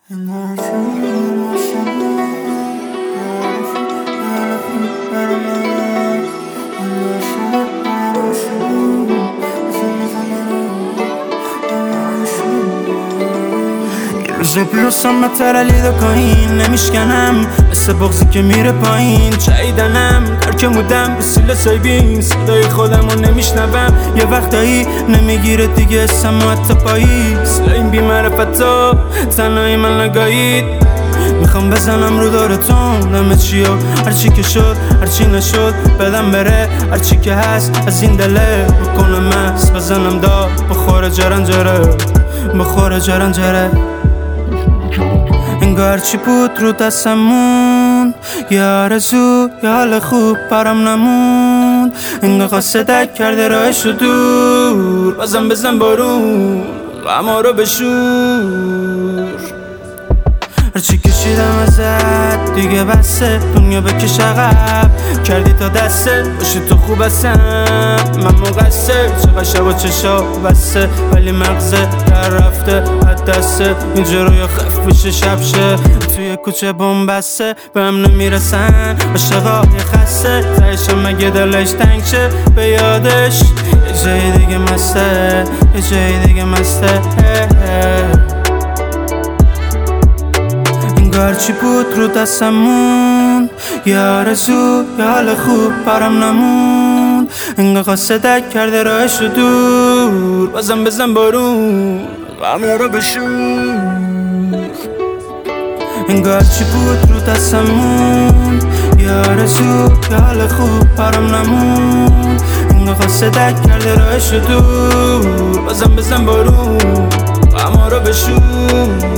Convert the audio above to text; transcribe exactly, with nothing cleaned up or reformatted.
روزه پلوسم مترلی دو کاین نمیشکنم مثل بغزی که میره پایین چاییدنم درکم بودم به سیل سایبین صدای خودمو نمیشنوم یه وقتایی نمیگیره دیگه اسم و حتی پایی سلا این بیمعرفتا تنهایی من نگاهید میخوام بزنم رو دارتون همه چیو هرچی که شد هرچی نشد بدم بره هرچی که هست از این دله بکنم مست بزنم دا بخوره جرنجره بخوره جرنجره انگار چی بود رو دستمون یه آرزو یه حال خوب برام نمون انگار قاصدک کرده راهشو دور بازم بزن بارون غما رو بشور هرچی کشیدم ازت دیگه بسه دنیا بکش عقب کردی تا دسته باشی تو خوب هستم من مقصر چقدر شب و چشا بسته ولی مغزه در رفته از دسته اینجا روی خف بشه شب شه توی کوچه بومبسته به هم نمیرسن عاشقای خسته تایشم مگه دلش تنگ شه به یادش یه جای دیگه مسته یه جای دیگه مسته هرچی بود رو دستمون یه آرزو یه حال خوب برام نمون انگار قاصدک کرده راهشو دور بازم بزن بارون غما رو بشور انگار چی بود رو دستمون یه آرزو یه حال خوب برام نمون انگار قاصدک کرده راهشو دور بازم بزن بارون غما رو بشور